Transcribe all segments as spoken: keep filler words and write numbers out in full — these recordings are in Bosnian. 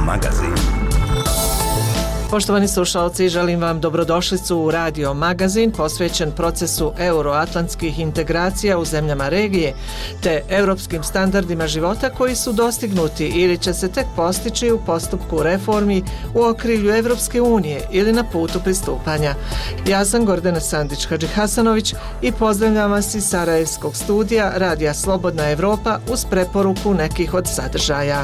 magazin. Poštovani slušalci, želim vam dobrodošlicu u Radio magazin posvećen procesu euroatlantskih integracija u zemljama regije te europskim standardima života koji su dostignuti ili će se tek postići u postupku reformi u okrilju Evropske unije ili na putu pristupanja. Ja sam Gordana Sandić-Hadžihasanović i pozdravljam vas iz Sarajevskog studija Radija Slobodna Evropa uz preporuku nekih od sadržaja.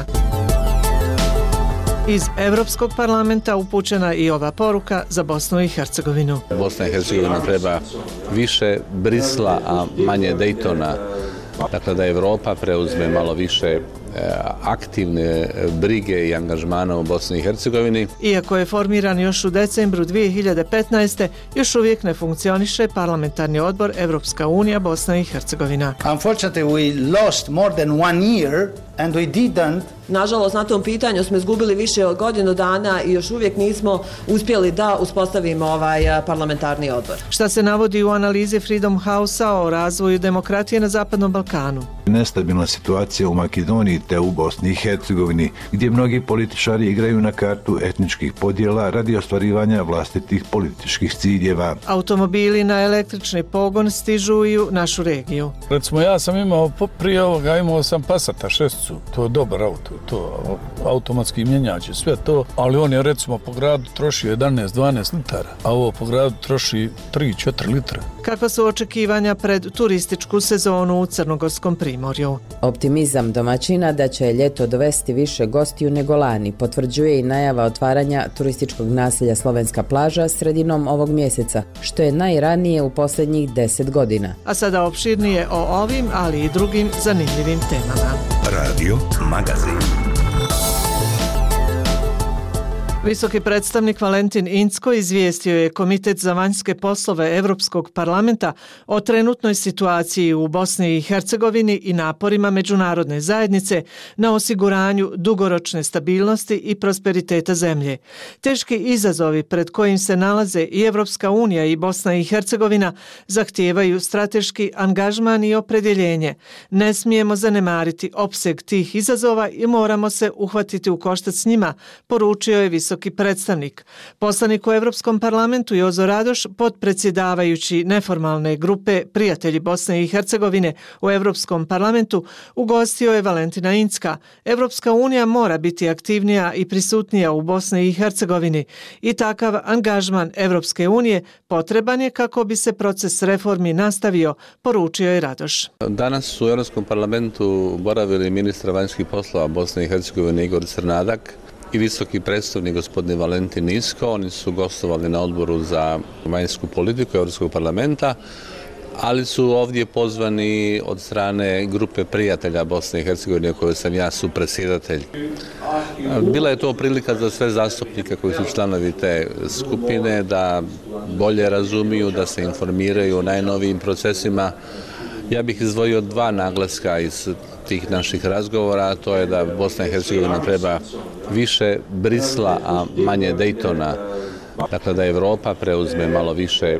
Iz Evropskog parlamenta upućena i ova poruka za Bosnu i Hercegovinu. Bosna i Hercegovina treba više Brisla, a manje Daytona. Dakle, da Evropa preuzme malo više aktivne brige i angažmana u Bosni i Hercegovini. Iako je formiran još u decembru dvije hiljade petnaeste. još uvijek ne funkcioniše parlamentarni odbor Evropska unija Bosna i Hercegovina. Unfortunately, we lost more than one year and we didn't. Nažalost, na tom pitanju smo izgubili više od godinu dana i još uvijek nismo uspjeli da uspostavimo ovaj parlamentarni odbor. Šta se navodi u analizi Freedom House-a o razvoju demokratije na Zapadnom Balkanu? Nestabilna situacija u Makedoniji te u Bosni i Hercegovini, gdje mnogi političari igraju na kartu etničkih podjela radi ostvarivanja vlastitih političkih ciljeva. Automobili na električni pogon stižu i u našu regiju. Recimo, ja sam imao prije ovoga, imao sam Passata šesticu, to je dobar auto, to automatski mjenjač, sve to, ali on je recimo po gradu troši jedanaest do dvanaest litara, a ovo po gradu troši tri do četiri litra. Kakva su očekivanja pred turističku sezonu u Crnogorskom primorju? Optimizam domaćina da će ljeto dovesti više gostiju nego lani potvrđuje i najava otvaranja turističkog naselja Slovenska plaža sredinom ovog mjeseca, što je najranije u posljednjih deset godina. A sada opširnije o ovim, ali i drugim zanimljivim temama. Radio magazin. Visoki predstavnik Valentin Incko izvijestio je Komitet za vanjske poslove Europskog parlamenta o trenutnoj situaciji u Bosni i Hercegovini i naporima međunarodne zajednice na osiguranju dugoročne stabilnosti i prosperiteta zemlje. Teški izazovi pred kojim se nalaze i Evropska unija i Bosna i Hercegovina zahtijevaju strateški angažman i opredjeljenje. Ne smijemo zanemariti opseg tih izazova i moramo se uhvatiti u koštac s njima, poručio je visoki predstavnik. Poslanik u Europskom parlamentu Jozo Radoš, potpredsjedavajući neformalne grupe Prijatelji Bosne i Hercegovine u Europskom parlamentu, ugostio je Valentina Incka. Evropska unija mora biti aktivnija i prisutnija u Bosni i Hercegovini i takav angažman Evropske unije potreban je kako bi se proces reformi nastavio, poručio je Radoš. Danas su u Europskom parlamentu boravili ministra vanjskih poslova Bosne i Hercegovine Igor Crnadak i visoki predstavnik gospodin Valentin Incko. Oni su gostovali na odboru za vanjsku politiku Europskog parlamenta, ali su ovdje pozvani od strane grupe prijatelja Bosne i Hercegovine koje sam ja supredsjedatelj. Bila je to prilika za sve zastupnike koji su članovi te skupine da bolje razumiju, da se informiraju o najnovijim procesima. Ja bih izdvojio dva naglaska iz tih naših razgovora, a to je da Bosna i Hercegovina treba više Brisla, a manje Daytona. Dakle, da Evropa preuzme malo više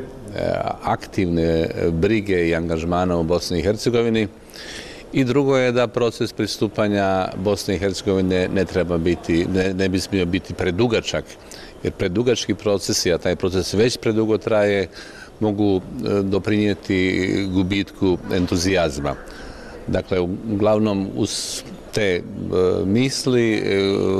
aktivne brige i angažmana u Bosni i Hercegovini. I drugo je da proces pristupanja Bosne i Hercegovine ne treba biti, ne, ne bi smio biti predugačak, jer predugački procesi, a taj proces već predugo traje, mogu doprinijeti gubitku entuzijazma. Dakle, uglavnom uz te e, misli e,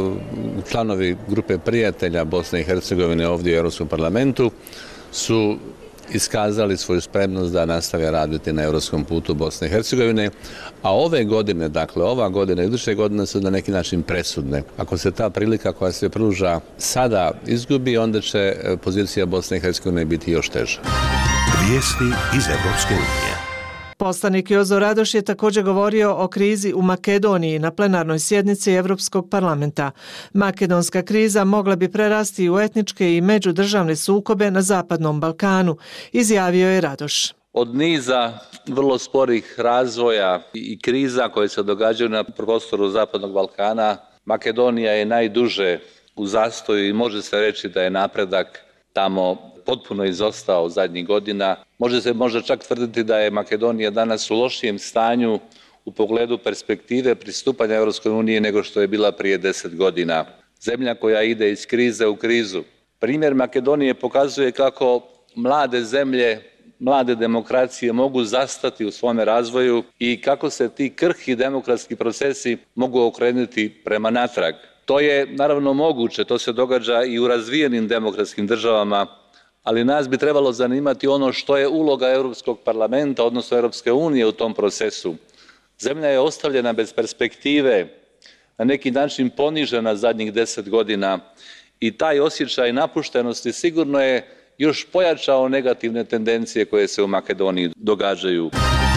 članovi grupe prijatelja Bosne i Hercegovine ovdje u Europskom parlamentu su iskazali svoju spremnost da nastave raditi na europskom putu Bosne i Hercegovine, a ove godine, dakle ova godina i iduće godine su na neki način presudne. Ako se ta prilika koja se pruža sada izgubi, onda će pozicija Bosne i Hercegovine biti još teža. Vijesti iz Evropske unije. Poslanik Jozo Radoš je također govorio o krizi u Makedoniji na plenarnoj sjednici Europskog parlamenta. Makedonska kriza mogla bi prerasti u etničke i međudržavne sukobe na Zapadnom Balkanu, izjavio je Radoš. Od niza vrlo sporih razvoja i kriza koje se događaju na prostoru Zapadnog Balkana, Makedonija je najduže u zastoju i može se reći da je napredak tamo potpuno izostao zadnjih godina. Može se možda čak tvrditi da je Makedonija danas u lošijem stanju u pogledu perspektive pristupanja Europskoj uniji nego što je bila prije deset godina. zemlja koja ide iz krize u krizu. Primjer Makedonije pokazuje kako mlade zemlje, mlade demokracije mogu zastati u svome razvoju i kako se ti krhki demokratski procesi mogu okrenuti prema natrag. To je naravno moguće, to se događa i u razvijenim demokratskim državama, ali nas bi trebalo zanimati ono što je uloga Europskog parlamenta, odnosno Europske unije u tom procesu. Zemlja je ostavljena bez perspektive, na neki način ponižena zadnjih deset godina i taj osjećaj napuštenosti sigurno je još pojačao negativne tendencije koje se u Makedoniji događaju.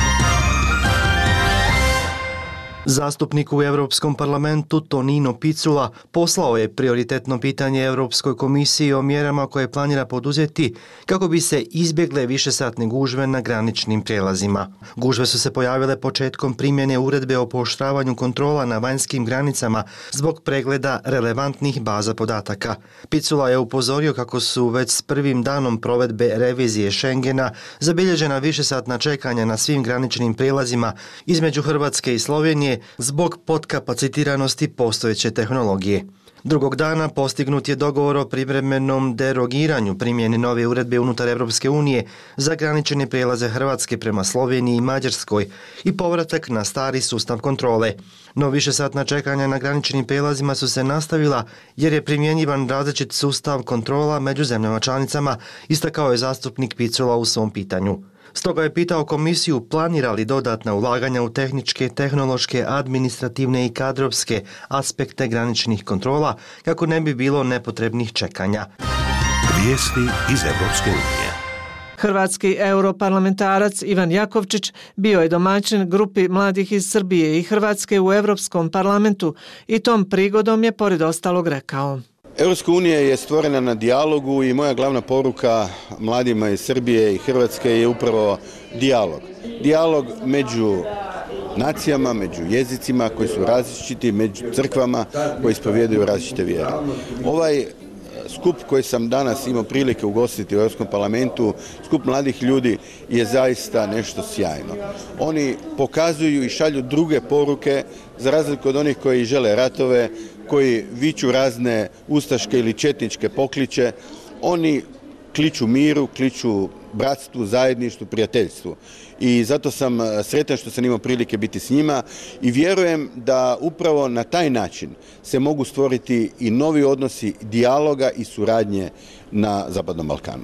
Zastupnik u Europskom parlamentu Tonino Picula poslao je prioritetno pitanje Europskoj komisiji o mjerama koje planira poduzeti kako bi se izbjegle višesatne gužve na graničnim prijelazima. Gužve su se pojavile početkom primjene uredbe o pooštravanju kontrola na vanjskim granicama zbog pregleda relevantnih baza podataka. Picula je upozorio kako su već s prvim danom provedbe revizije Schengena zabilježena višesatna čekanja na svim graničnim prijelazima između Hrvatske i Slovenije zbog potkapacitiranosti postojeće tehnologije. Drugog dana postignut je dogovor o privremenom derogiranju primjene nove uredbe unutar Europske unije za granične prijelaze Hrvatske prema Sloveniji i Mađarskoj i povratak na stari sustav kontrole. No višesatna čekanja na graničnim prijelazima su se nastavila jer je primjenjivan različit sustav kontrola među zemljama članicama, istakao je zastupnik Picula u svom pitanju. Stoga je pitao komisiju planira li dodatna ulaganja u tehničke, tehnološke, administrativne i kadrovske aspekte graničnih kontrola kako ne bi bilo nepotrebnih čekanja. Vijesti iz Evropske unije. Hrvatski europarlamentarac Ivan Jakovčić bio je domaćin grupi mladih iz Srbije i Hrvatske u Europskom parlamentu i tom prigodom je pored ostalog rekao: Europska unija je stvorena na dijalogu i moja glavna poruka mladima iz Srbije i Hrvatske je upravo dijalog. Dijalog među nacijama, među jezicima koji su različiti, među crkvama koji ispovjedaju različite vjere. Ovaj skup koji sam danas imao prilike ugostiti u Europskom parlamentu, skup mladih ljudi, je zaista nešto sjajno. Oni pokazuju i šalju druge poruke, za razliku od onih koji žele ratove, koji viču razne ustaške ili četničke pokliče. Oni kliču miru, kliču bratstvu, zajedništvu, prijateljstvu. I zato sam sretan što sam imao prilike biti s njima i vjerujem da upravo na taj način se mogu stvoriti i novi odnosi dijaloga i suradnje na Zapadnom Balkanu.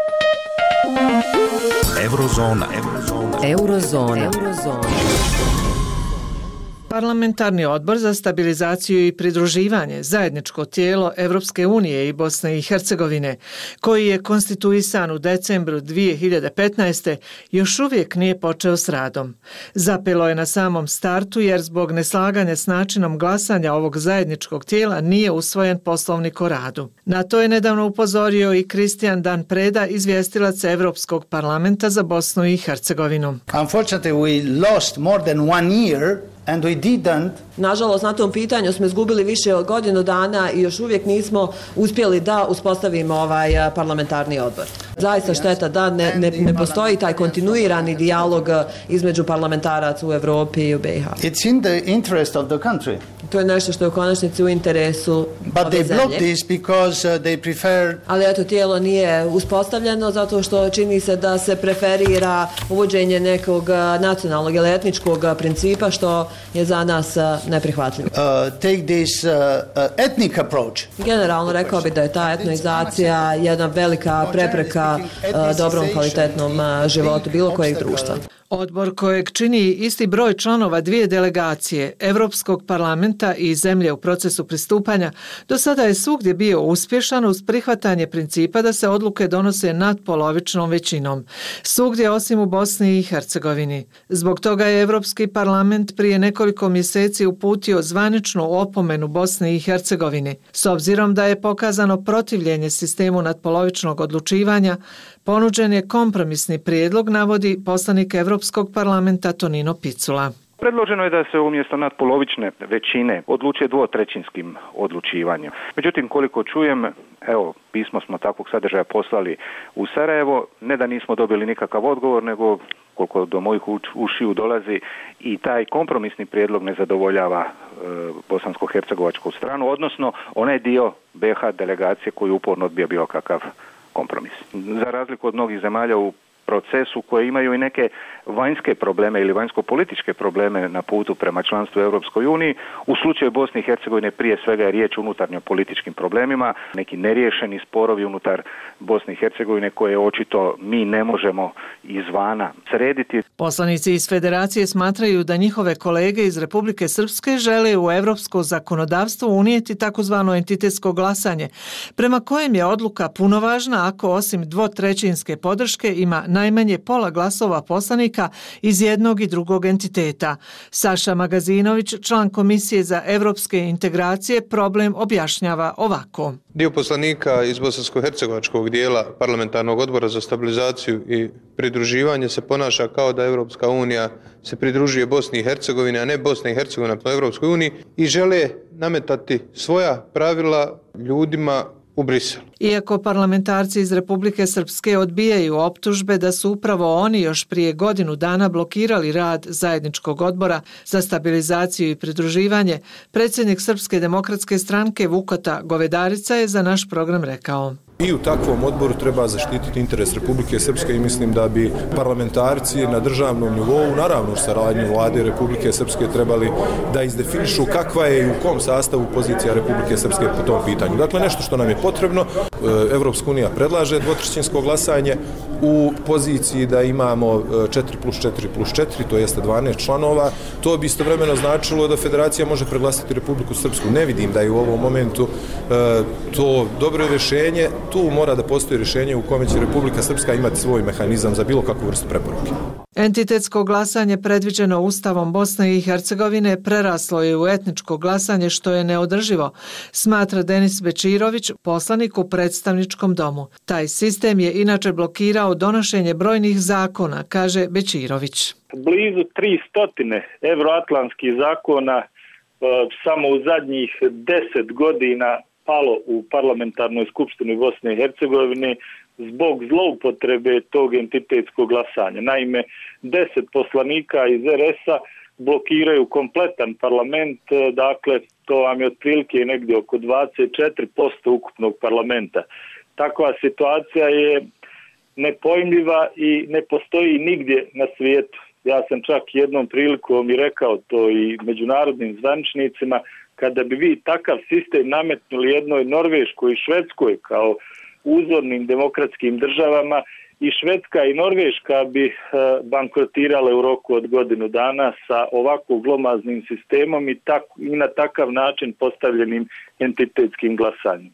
Eurozona. Eurozona. Eurozona. Eurozona. Parlamentarni odbor za stabilizaciju i pridruživanje, zajedničko tijelo Evropske unije i Bosne i Hercegovine, koji je konstituisan u decembru dvije hiljade petnaeste. još uvijek nije počeo s radom. Zapelo je na samom startu jer zbog neslaganja s načinom glasanja ovog zajedničkog tijela nije usvojen poslovnik o radu. Na to je nedavno upozorio i Kristijan Dan Preda, izvjestilac Evropskog parlamenta za Bosnu i Hercegovinu. Unfortunately, we lost more than one year and we didn't. Nažalost, na tom pitanju smo izgubili više od godinu dana i još uvijek nismo uspjeli da uspostavimo ovaj parlamentarni odbor. Zaista šteta da ne, ne, ne postoji taj kontinuirani dijalog između parlamentaraca u Europi i u B iH. It's in the interest of the country. To je nešto što je u konačnici u interesu But ove they zemlje. blocked this because uh, they prefer. Ali eto, tijelo nije uspostavljeno zato što čini se da se preferira uvođenje nekog nacionalnog ili etničkog principa, što je za nas neprihvatljivo. Uh, take this uh, uh, ethnic approach. Generalno rekao bi da je ta etnoizacija jedna velika prepreka uh, dobrom kvalitetnom uh, životu bilo kojeg društva. Odbor kojeg čini isti broj članova dvije delegacije Europskog parlamenta i zemlje u procesu pristupanja do sada je svugdje bio uspješan uz prihvatanje principa da se odluke donose nadpolovičnom većinom. Svugdje osim u Bosni i Hercegovini. Zbog toga je Europski parlament prije nekoliko mjeseci uputio zvaničnu opomenu Bosni i Hercegovini. S obzirom da je pokazano protivljenje sistemu nadpolovičnog odlučivanja, ponuđen je kompromisni prijedlog, navodi poslanik Europskog parlamenta Tonino Picula. Predloženo je da se umjesto nadpolovične većine odlučuje dvotrećinskim odlučivanjem. Međutim, koliko čujem, evo, pismo smo takvog sadržaja poslali u Sarajevo, ne da nismo dobili nikakav odgovor, nego koliko do mojih ušiju dolazi i taj kompromisni prijedlog ne zadovoljava e, bosansko-hercegovačku stranu, odnosno onaj dio be ha delegacije koji uporno odbija bilo kakav kompromis. Za razliku od mnogih zemalja u procesu koje imaju i neke vanjske probleme ili vanjsko-političke probleme na putu prema članstvu u Europskoj uniji. U slučaju Bosne i Hercegovine prije svega je riječ o unutarnjo političkim problemima, neki neriješeni sporovi unutar Bosne i Hercegovine koje očito mi ne možemo izvana srediti. Poslanici iz Federacije smatraju da njihove kolege iz Republike Srpske žele u europsko zakonodavstvo unijeti takozvano entitetsko glasanje, prema kojem je odluka punovažna ako osim dvotrećinske podrške ima najmanje pola glasova poslanika iz jednog i drugog entiteta. Saša Magazinović, član Komisije za evropske integracije, problem objašnjava ovako. Dio poslanika iz bosansko-hercegovačkog dijela parlamentarnog odbora za stabilizaciju i pridruživanje se ponaša kao da Europska unija se pridružuje Bosni i Hercegovini, a ne Bosna i Hercegovina po Europskoj uniji i žele nametati svoja pravila ljudima u Briselu. Iako parlamentarci iz Republike Srpske odbijaju optužbe da su upravo oni još prije godinu dana blokirali rad zajedničkog odbora za stabilizaciju i pridruživanje, predsjednik Srpske demokratske stranke Vukota Govedarica je za naš program rekao: I u takvom odboru treba zaštititi interes Republike Srpske i mislim da bi parlamentarci na državnom nivou, naravno u saradnji vlade Republike Srpske, trebali da izdefinišu kakva je i u kom sastavu pozicija Republike Srpske po tom pitanju. Dakle, nešto što nam je potrebno, Evropska unija predlaže dvotrećinsko glasanje u poziciji da imamo četiri plus četiri plus četiri, to jeste dvanaest članova. To bi istovremeno značilo da Federacija može preglasati Republiku Srpsku. Ne vidim da je u ovom momentu to dobro rješenje. Tu mora da postoji rješenje u kome će Republika Srpska imati svoj mehanizam za bilo kakvu vrstu preporuke. Entitetsko glasanje predviđeno Ustavom Bosne i Hercegovine preraslo je u etničko glasanje što je neodrživo, smatra Denis Bečirović, poslanik u predstavničkom domu. Taj sistem je inače blokirao donošenje brojnih zakona, kaže Bečirović. Blizu tristo evroatlantskih zakona samo u zadnjih deset godina palo u parlamentarnoj skupštini Bosne i Hercegovine zbog zloupotrebe tog entitetskog glasanja. Naime, deset poslanika iz er es-a blokiraju kompletan parlament, dakle to vam je otprilike negdje oko dvadeset četiri posto ukupnog parlamenta. Takva situacija je nepojmljiva i ne postoji nigdje na svijetu. Ja sam čak jednom prilikom i rekao to i međunarodnim zvaničnicima, kada bi vi takav sistem nametnuli jednoj Norveškoj i Švedskoj kao uzornim demokratskim državama, i Švedska i Norveška bi bankrotirale u roku od godinu dana sa ovako glomaznim sistemom i, tak, i na takav način postavljenim entitetskim glasanjem.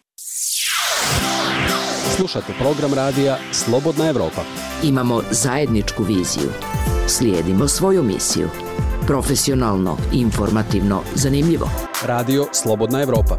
Slušate program radija Slobodna Evropa. Imamo zajedničku viziju. Slijedimo svoju misiju. Profesionalno, informativno, zanimljivo. Radio Slobodna Evropa.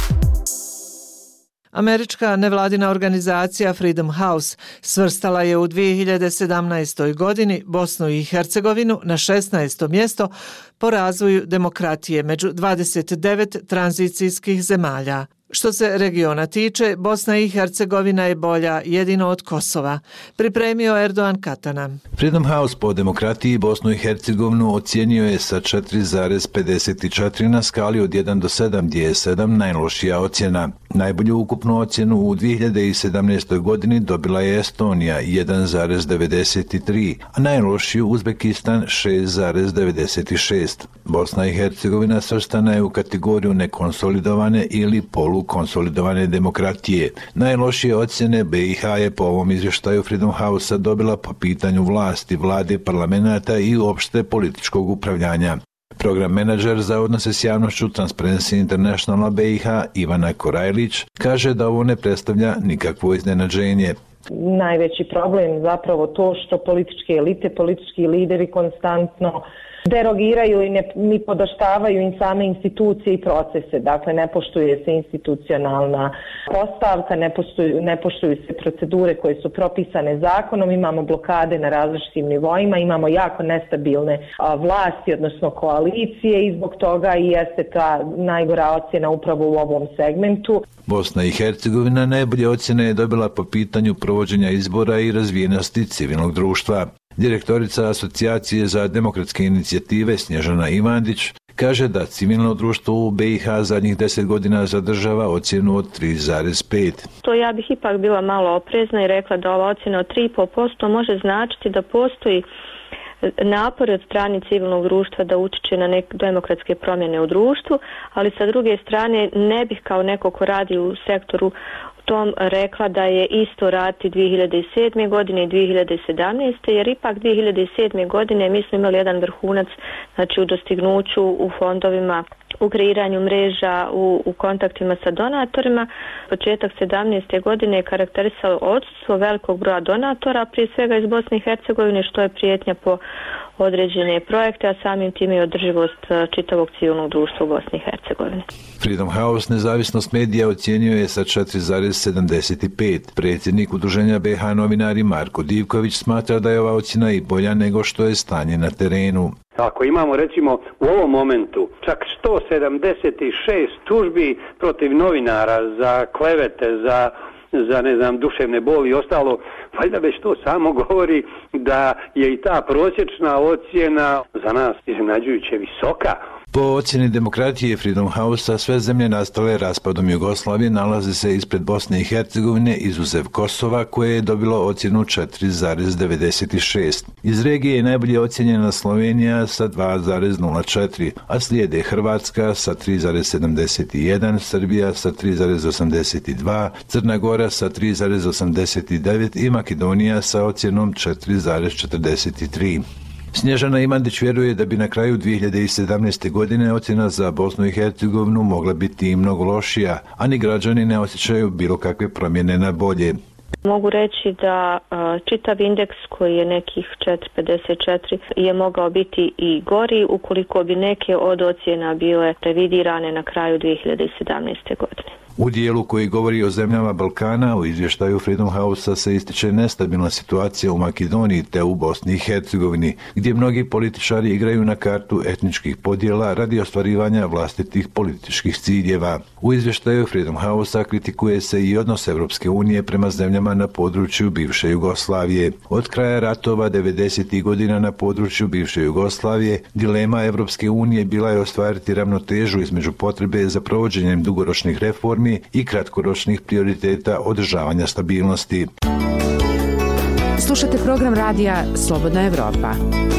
Američka nevladina organizacija Freedom House svrstala je u dvije hiljade sedamnaestoj. godini Bosnu i Hercegovinu na šesnaesto mjesto po razvoju demokratije među dvadeset devet tranzicijskih zemalja. Što se regiona tiče, Bosna i Hercegovina je bolja jedino od Kosova, pripremio Erdogan Katana. Freedom House po demokratiji Bosnu i Hercegovinu ocijenio je sa četiri zarez pedeset četiri na skali od jedan do sedam, gdje je sedam najlošija ocjena. Najbolju ukupnu ocjenu u dvije hiljade sedamnaestoj. godini dobila je Estonija jedan zarez devedeset tri, a najlošiju Uzbekistan šest zarez devedeset šest. Bosna i Hercegovina svrstana je u kategoriju nekonsolidovane ili polu konsolidovane demokratije. Najlošije ocjene be i ha je po ovom izvještaju Freedom House-a dobila po pitanju vlasti, vlade, parlamenta i uopšte političkog upravljanja. Program menadžer za odnose s javnošću Transparency Internationala be i ha Ivana Korajlić kaže da ovo ne predstavlja nikakvo iznenađenje. Najveći problem je zapravo to što političke elite, politički lideri konstantno derogiraju i ne, ni podoštavaju im same institucije i procese. Dakle, ne poštuje se institucionalna postavka, ne poštuju, ne poštuju se procedure koje su propisane zakonom, imamo blokade na različitim nivoima, imamo jako nestabilne a, vlasti, odnosno koalicije i zbog toga i jeste ta najgora ocjena upravo u ovom segmentu. Bosna i Hercegovina najbolje ocjene je dobila po pitanju provođenja izbora i razvijenosti civilnog društva. Direktorica Asocijacije za demokratske inicijative Snježana Ivandić kaže da civilno društvo u B i H zadnjih deset godina zadržava ocjenu od tri zarez pet. To ja bih ipak bila malo oprezna i rekla da ova ocjena od tri i pol posto može značiti da postoji napor od strane civilnog društva da utiče na neke demokratske promjene u društvu, ali sa druge strane ne bih kao neko ko radi u sektoru tom rekla da je isto raditi dvije hiljade sedme. godine i dvije hiljade sedamnaeste. jer ipak dvije hiljade sedme. godine mi smo imali jedan vrhunac, znači u dostignuću, u fondovima, u kreiranju mreža, u, u kontaktima sa donatorima. Početak sedamnaeste. godine je karakterisalo odsustvo velikog broja donatora, prije svega iz Bosne i Hercegovine, što je prijetnja po određene projekte, a samim time i održivost čitavog civilnog društva u Bosni i Hercegovini. Freedom House nezavisnost medija ocjenjuje je sa četiri zarez sedamdeset pet. Predsjednik udruženja B i H novinari Marko Divković smatra da je ova ocjena i bolja nego što je stanje na terenu. Ako imamo recimo u ovom momentu čak sto sedamdeset šest tužbi protiv novinara za klevete, za za ne znam duševne boli i ostalo, valjda već to samo govori da je i ta prosječna ocjena za nas iznenađujuće visoka. Po ocjeni demokratije Freedom House-a sve zemlje nastale raspadom Jugoslavije nalaze se ispred Bosne i Hercegovine izuzev Kosova koje je dobilo ocjenu četiri zarez devedeset šest. Iz regije je najbolje ocjenjena Slovenija sa dva zarez nula četiri, a slijede Hrvatska sa tri zarez sedamdeset jedan, Srbija sa tri zarez osamdeset dva, Crna Gora sa tri zarez osamdeset devet i Makedonija sa ocjenom četiri zarez četrdeset tri. Snježana Ivandić vjeruje da bi na kraju dvije hiljade sedamnaeste. godine ocjena za Bosnu i Hercegovinu mogla biti i mnogo lošija, a ni građani ne osjećaju bilo kakve promjene na bolje. Mogu reći da uh, čitav indeks koji je nekih četiri zarez pedeset četiri je mogao biti i gori ukoliko bi neke od ocjena bile revidirane na kraju dvije hiljade sedamnaeste. godine. U dijelu koji govori o zemljama Balkana u izvještaju Freedom House-a se ističe nestabilna situacija u Makedoniji te u Bosni i Hercegovini, gdje mnogi političari igraju na kartu etničkih podjela radi ostvarivanja vlastitih političkih ciljeva. U izvještaju Freedom House-a kritikuje se i odnos Evropske unije prema zemljama na području bivše Jugoslavije. Od kraja ratova devedesetih godina na području bivše Jugoslavije dilema Evropske unije bila je ostvariti ravnotežu između potrebe za provođenjem dugoročnih reformi i kratkoročnih prioriteta održavanja stabilnosti. Slušate program radija Slobodna Evropa.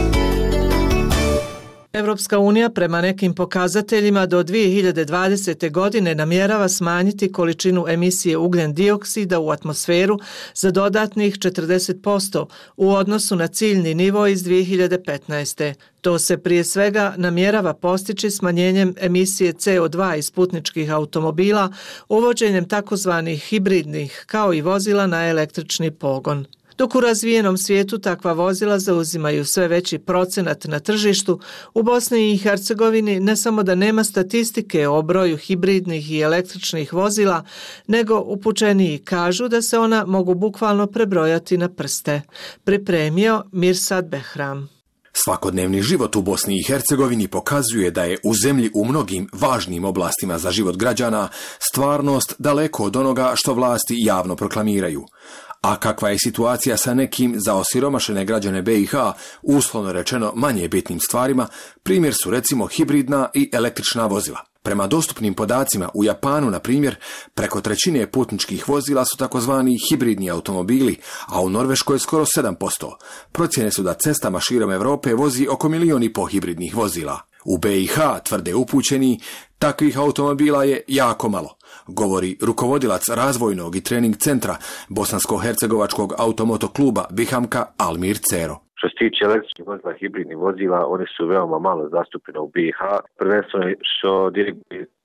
Evropska unija prema nekim pokazateljima do dvije hiljade dvadesete. godine namjerava smanjiti količinu emisije ugljen dioksida u atmosferu za dodatnih četrdeset posto u odnosu na ciljni nivo iz dvije hiljade petnaeste. To se prije svega namjerava postići smanjenjem emisije C O dva iz putničkih automobila, uvođenjem takozvanih hibridnih kao i vozila na električni pogon. Dok u razvijenom svijetu takva vozila zauzimaju sve veći procenat na tržištu, u Bosni i Hercegovini ne samo da nema statistike o broju hibridnih i električnih vozila, nego upućeniji kažu da se ona mogu bukvalno prebrojati na prste. Pripremio Mirsad Behram. Svakodnevni život u Bosni i Hercegovini pokazuje da je u zemlji u mnogim važnim oblastima za život građana stvarnost daleko od onoga što vlasti javno proklamiraju. A kakva je situacija sa nekim za osiromašene građane B i H, uslovno rečeno manje bitnim stvarima, primjer su recimo hibridna i električna vozila. Prema dostupnim podacima u Japanu, na primjer, preko trećine putničkih vozila su takozvani hibridni automobili, a u Norveškoj skoro sedam posto. Procjene su da cestama širom Europe vozi oko milijon i po hibridnih vozila. U B i H, tvrde upućeni, takvih automobila je jako malo, govori rukovodilac razvojnog i trening centra Bosansko-hercegovačkog automoto kluba Bihamka Almir Cero. Što se tiče električnih vozila, hibridnih vozila, oni su veoma malo zastupljeni u B i H, prvenstveno što direktori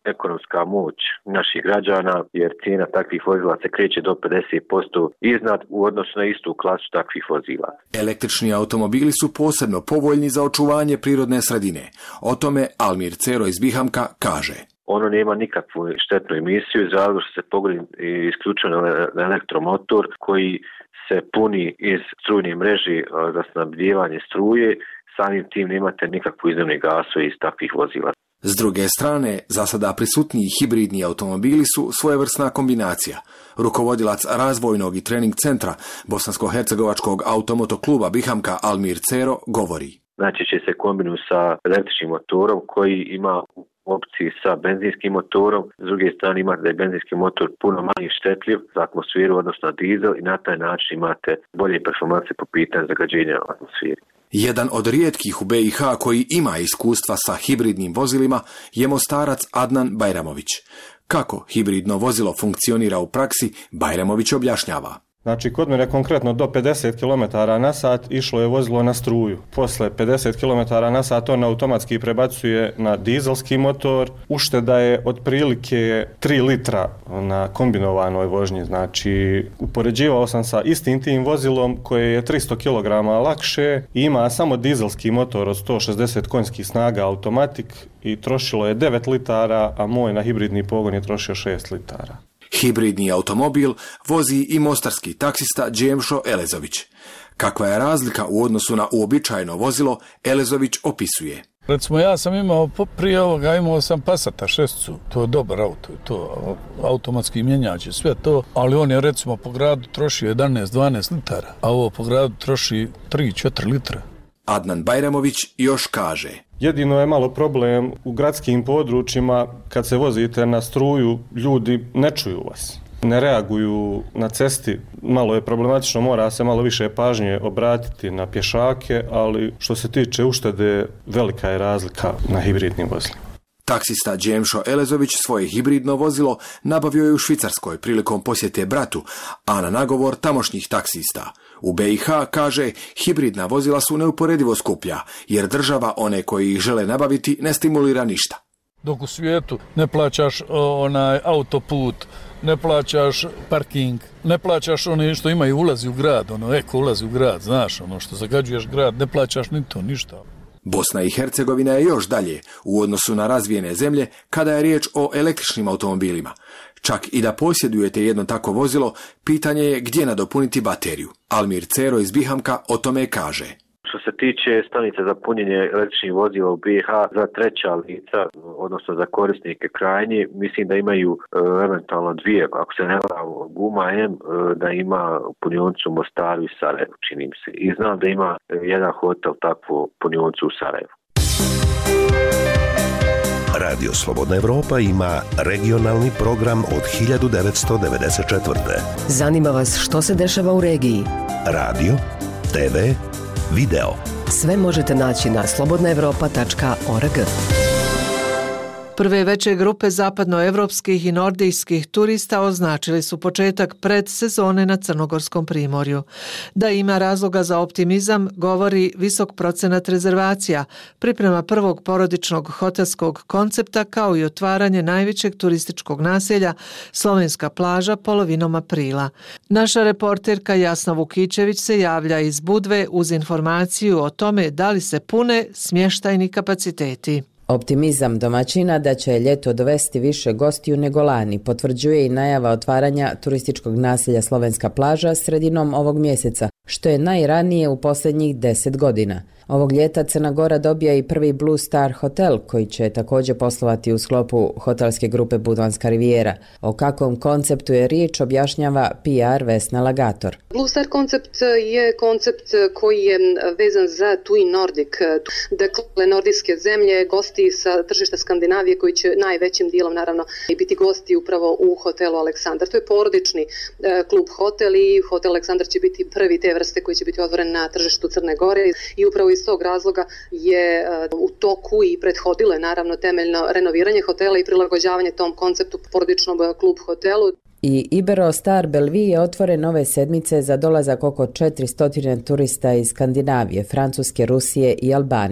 ekonomska moć naših građana, jer cijena takvih vozila se kreće do pedeset posto iznad u odnosu na istu klasu takvih vozila. Električni automobili su posebno povoljni za očuvanje prirodne sredine. O tome Almir Cero iz Bihamka kaže. Ono nema nikakvu štetnu emisiju iz razloga što se pogodi isključeno na elektromotor koji se puni iz strujne mreže za snabdijevanje struje, samim tim nemate nikakvu izdimne gasove iz takvih vozila. S druge strane, za sada prisutniji hibridni automobili su svojevrsna kombinacija. Rukovodilac razvojnog i trening centra Bosansko-hercegovačkog automotokluba Bihamka Almir Cero govori. Znači će se kombinuju sa električnim motorom koji ima opciji sa benzinskim motorom. S druge strane imate da je benzinski motor puno manje štetljiv za atmosferu odnosno dizel i na taj način imate bolje performanse po pitanju zagađenja u atmosferi. Jedan od rijetkih u B i H koji ima iskustva sa hibridnim vozilima je Mostarac Adnan Bajramović. Kako hibridno vozilo funkcionira u praksi, Bajramović objašnjava. Znači, kod mene konkretno do pedeset kilometara na sat išlo je vozilo na struju. Posle pedeset kilometara na sat on automatski prebacuje na dizelski motor. Ušteda je otprilike tri litra na kombinovanoj vožnji. Znači, upoređivao sam sa istim tim vozilom koje je tristo kilograma lakše i ima samo dizelski motor od sto šezdeset konjskih snaga automatik i trošilo je devet litara, a moj na hibridni pogon je trošio šest litara. Hibridni automobil vozi i mostarski taksista Džemšo Elezović. Kakva je razlika u odnosu na uobičajeno vozilo, Elezović opisuje. Recimo, ja sam imao, prije ovoga imao sam Passata šesticu, to je dobar auto, to automatski mjenjač i sve to, ali on je recimo po gradu trošio jedanaest dvanaest litara, a ovo po gradu troši tri četiri litra. Adnan Bajramović još kaže. Jedino je malo problem u gradskim područjima, kad se vozite na struju, ljudi ne čuju vas. Ne reaguju na cesti, malo je problematično, mora se malo više pažnje obratiti na pješake, ali što se tiče uštede, velika je razlika na hibridnim vozilima. Taksista Džemšo Elezović svoje hibridno vozilo nabavio je u Švicarskoj prilikom posjete bratu, a na nagovor tamošnjih taksista. U B i H, kaže, hibridna vozila su neuporedivo skuplja, jer država one koji ih žele nabaviti ne stimulira ništa. Dok u svijetu ne plaćaš onaj autoput, ne plaćaš parking, ne plaćaš one što imaju ulazi u grad, ono eko ulazi u grad, znaš, ono što zagađuješ grad, ne plaćaš ni to, ništa. Bosna i Hercegovina je još dalje u odnosu na razvijene zemlje kada je riječ o električnim automobilima. Čak i da posjedujete jedno tako vozilo, pitanje je gdje nadopuniti bateriju. Almir Cero iz Bihamka o tome kaže. Što se tiče stanice za punjenje električnih vozila u B i H za treća lica, odnosno za korisnike krajnje, mislim da imaju e, eventualno dvije, ako se ne varam, Guma M, e, da ima punionicu u Mostaru i Sarajevu, čini mi se. I znam da ima jedan hotel takvu punionicu u Sarajevu. Radio Slobodna Evropa ima regionalni program od hiljadu devetsto devedeset četvrte. Zanima vas što se dešava u regiji? Radio, te ve, video. Sve možete naći na slobodna evropa tačka org. Prve veće grupe zapadnoevropskih i nordijskih turista označili su početak predsezone na Crnogorskom primorju. Da ima razloga za optimizam govori visok procenat rezervacija, priprema prvog porodičnog hotelskog koncepta kao i otvaranje najvećeg turističkog naselja Slovenska plaža polovinom aprila. Naša reporterka Jasna Vukićević se javlja iz Budve uz informaciju o tome da li se pune smještajni kapaciteti. Optimizam domaćina da će ljeto dovesti više gostiju nego lani potvrđuje i najava otvaranja turističkog naselja Slovenska plaža sredinom ovog mjeseca, što je najranije u posljednjih deset godina. Ovog ljeta Crna Gora dobija i prvi Blue Star hotel koji će također poslovati u sklopu hotelske grupe Budvanska rivijera. O kakvom konceptu je riječ objašnjava P R Vesna Lagator. Blue Star koncept je koncept koji je vezan za T U I Nordic, dakle nordijske zemlje, gosti sa tržišta Skandinavije koji će najvećim dijelom naravno i biti gosti upravo u hotelu Aleksandar. To je porodični klub hotel i hotel Aleksandar će biti prvi te vrste koji će biti otvoren na tržištu Crne Gore i upravo iz tog razloga je u toku i prethodilo je naravno temeljno renoviranje hotela i prilagođavanje tom konceptu porodičnom klub hotelu. I Iberostar Bellevue je otvoren ove sedmice za dolazak oko četiristo turista iz Skandinavije, Francuske, Rusije i Albanije.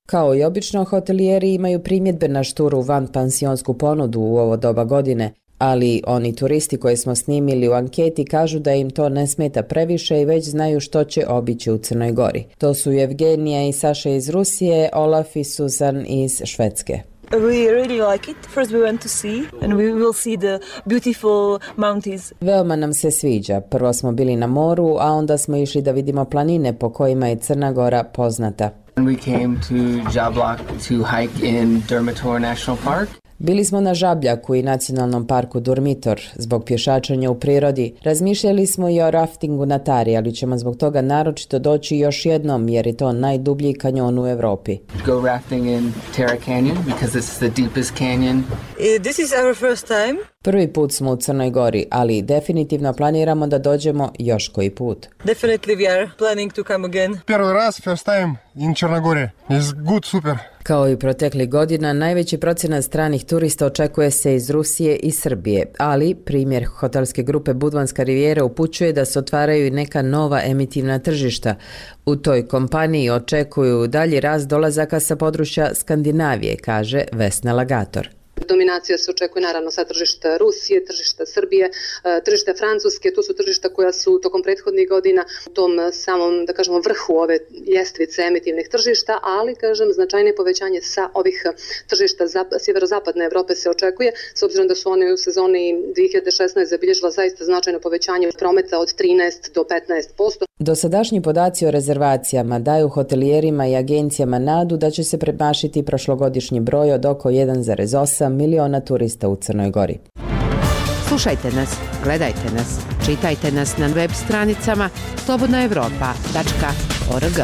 Kao i obično, hotelijeri imaju primjedbe na šturu vanpansionsku ponudu u ovo doba godine, ali oni turisti koje smo snimili u anketi kažu da im to ne smeta previše i već znaju što će obići u Crnoj Gori. To su Evgenija i Saša iz Rusije, Olaf i Suzan iz Švedske. We really like it. First we went to sea and we will see the beautiful mountains. Veoma nam se sviđa. Prvo smo bili na moru, a onda smo išli da vidimo planine po kojima je Crna Gora poznata. We came to Žabljak to hike in Durmitor National Park. Bili smo na Žabljaku i nacionalnom parku Durmitor zbog pješačenja u prirodi. Razmišljali smo i o raftingu na Tari, ali ćemo zbog toga naročito doći još jednom jer je to najdublji kanjon u Evropi. Go rafting in Terra Canyon because this is the deepest canyon. This is our first time. Prvi put smo u Crnoj Gori, ali definitivno planiramo da dođemo još koji put. Definitely we are planning to come again. Prvi raz, first time in Crna Gora. It's good, super. Kao i proteklih godina, najveći procenat stranih turista očekuje se iz Rusije i Srbije, ali primjer hotelske grupe Budvanska rivijera upućuje da se otvaraju i neka nova emitivna tržišta. U toj kompaniji očekuju dalji rast dolazaka sa područja Skandinavije, kaže Vesna Lagator. Dominacija se očekuje naravno sa tržišta Rusije, tržišta Srbije, tržišta Francuske, to su tržišta koja su tokom prethodnih godina u tom samom, da kažemo, vrhu ove ljestvice emitivnih tržišta, ali, kažem, značajne povećanje sa ovih tržišta sjeverozapadne Evrope se očekuje, s obzirom da su one u sezoni dvije hiljade šesnaeste zabilježila zaista značajno povećanje prometa od trinaest do petnaest posto. Dosadašnji podaci o rezervacijama daju hotelijerima i agencijama nadu da će se premašiti prošlogodišnji broj od oko jedan zarez osam miliona turista u Crnoj Gori. Slušajte nas, gledajte nas, čitajte nas na web stranicama slobodna evropa tačka org.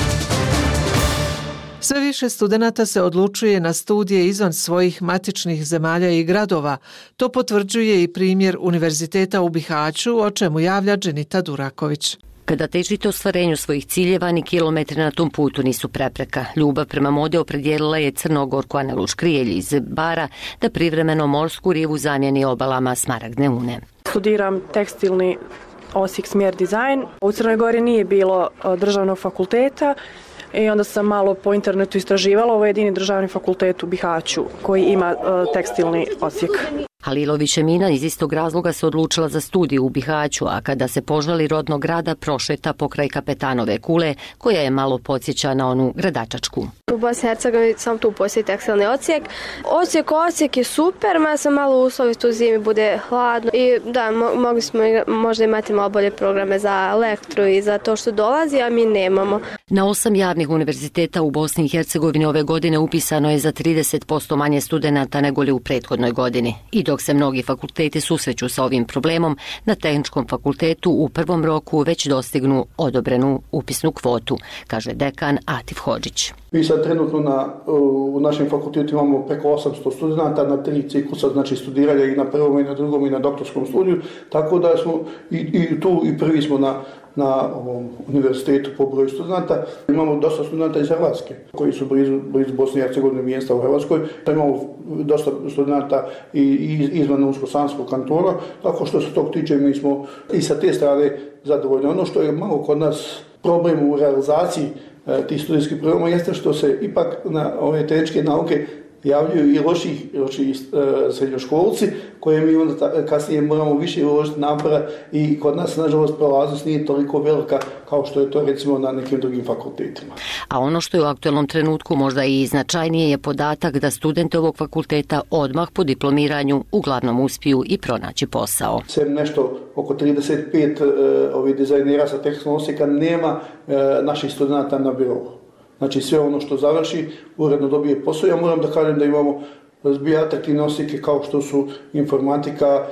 Sve više studenata se odlučuje na studije izvan svojih matičnih zemalja i gradova. To potvrđuje i primjer Univerziteta u Bihaću, o čemu javlja Dženita Duraković. Kada težite ostvarenju svojih ciljeva, ni kilometri na tom putu nisu prepreka. Ljubav prema mode opredijelila je crnogorku Anelu Škrijelj iz Bara da privremeno morsku rivu zamijeni obalama Smaragdne une. Studiram tekstilni odsjek smjer dizajn. U Crnoj Gori nije bilo državnog fakulteta i onda sam malo po internetu istraživala. Ovo je jedini državni fakultet u Bihaću koji ima tekstilni odsjek. Halilović Emina iz istog razloga se odlučila za studiju u Bihaću, a kada se požali rodnog grada prošeta pokraj Kapetanove kule, koja je malo podsjeća na onu gradačačku. U Bosni i Hercegovini sam tu postoji tekstilni odsjek. Odsjek odsjek je super, ma sam malo uslovi tu zimi bude hladno i da, mo- mogli smo možda imati malo bolje programe za elektru i za to što dolazi, a mi nemamo. Na osam javnih univerziteta u Bosni i Hercegovini ove godine upisano je za trideset posto manje studenata nego li u prethodnoj godini. I dok se mnogi fakulteti susreću sa ovim problemom, na Tehničkom fakultetu u prvom roku već dostignu odobrenu upisnu kvotu, kaže dekan Atif Hodžić. Mi sad trenutno na, u našem fakultetu imamo preko osamsto studenta na tri ciklusa, znači studiranja i na prvom i na drugom i na doktorskom studiju, tako da smo i, i tu i prvi smo na na ovom univerzitetu po broju studenta. Imamo dosta studenta iz Hrvatske koji su blizu, blizu Bosne i Hercegovine, mjesta u Hrvatskoj. Imamo dosta studenta i, i izvan Unsko-Sanskog kantona, tako što se tog tiče mi smo i sa te strane zadovoljni. Ono što je malo kod nas problem u realizaciji e, tih studijskih programa jeste što se ipak na ove tehničke nauke javljaju i loših, loših e, srednjoškolci koje mi onda ta, kasnije moramo više uložiti napora i kod nas nažalost prolaznost nije toliko velika kao što je to recimo na nekim drugim fakultetima. A ono što je u aktualnom trenutku možda i značajnije je podatak da studenti ovog fakulteta odmah po diplomiranju uglavnom uspiju i pronaći posao. Sem nešto oko trideset pet e, ovih dizajnera sa tekstilnog odsjeka nema e, naših studenta na birovu. Znači sve ono što završi, uredno dobije posao. Ja moram da kažem da imamo zbilja atraktivne odsjeke kao što su informatika,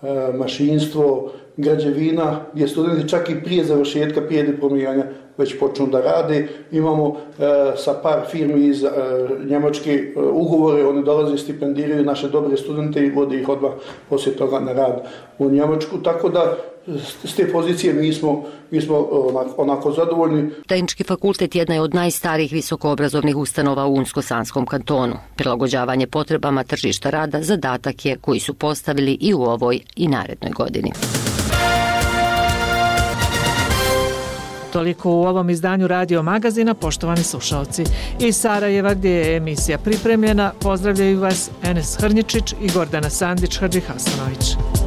mašinstvo, građevina, gdje studenti čak i prije završetka, prije diplomiranja već počnu da rade. Imamo e, sa par firmi iz e, Njemačke e, ugovore, one dolaze, stipendiraju naše dobre studente i vode ih odmah poslije toga na rad u Njemačku, tako da s te pozicije mi smo, mi smo onako, onako zadovoljni. Tehnički fakultet jedna je od najstarijih visokoobrazovnih ustanova u Unsko-Sanskom kantonu. Prilagođavanje potrebama tržišta rada zadatak je koji su postavili i u ovoj i narednoj godini. Toliko u ovom izdanju Radio Magazina, poštovani slušalci. Iz Sarajeva, gdje je emisija pripremljena, pozdravljaju vas Enes Hrnjičić i Gordana Sandić-Hadžihasanović.